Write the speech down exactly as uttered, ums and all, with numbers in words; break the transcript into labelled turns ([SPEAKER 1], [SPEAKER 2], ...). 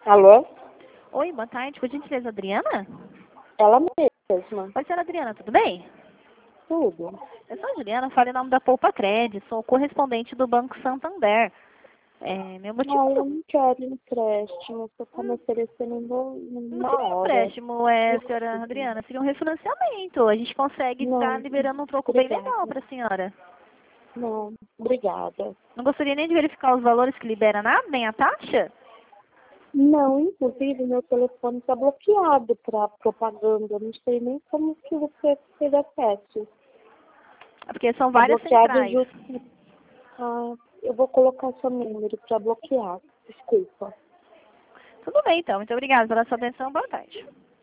[SPEAKER 1] Alô?
[SPEAKER 2] Oi, boa tarde. Por gentileza, Adriana?
[SPEAKER 1] Ela mesma.
[SPEAKER 2] Oi, senhora Adriana, tudo bem?
[SPEAKER 1] Tudo.
[SPEAKER 2] Eu sou a Juliana, falo em nome da Poupa Cred, sou correspondente do Banco Santander. É, meu motivo
[SPEAKER 1] Não, eu
[SPEAKER 2] do...
[SPEAKER 1] não quero empréstimo. Você está me oferecendo uma
[SPEAKER 2] Não
[SPEAKER 1] uma
[SPEAKER 2] seria um
[SPEAKER 1] hora.
[SPEAKER 2] empréstimo, é, senhora Adriana, seria um refinanciamento. A gente consegue estar
[SPEAKER 1] Não,
[SPEAKER 2] liberando um troco bem
[SPEAKER 1] obrigada.
[SPEAKER 2] legal para a senhora.
[SPEAKER 1] Não, obrigada.
[SPEAKER 2] Não gostaria nem de verificar os valores que libera nada, nem a taxa?
[SPEAKER 1] Não, inclusive meu telefone está bloqueado para propaganda. Eu não sei nem como que você teve acesso.
[SPEAKER 2] É porque são
[SPEAKER 1] Está
[SPEAKER 2] várias
[SPEAKER 1] bloqueado
[SPEAKER 2] centrais.
[SPEAKER 1] justo. Ah, eu vou colocar seu número para bloquear. Desculpa.
[SPEAKER 2] Tudo bem, então. Muito obrigada pela sua atenção. Boa tarde.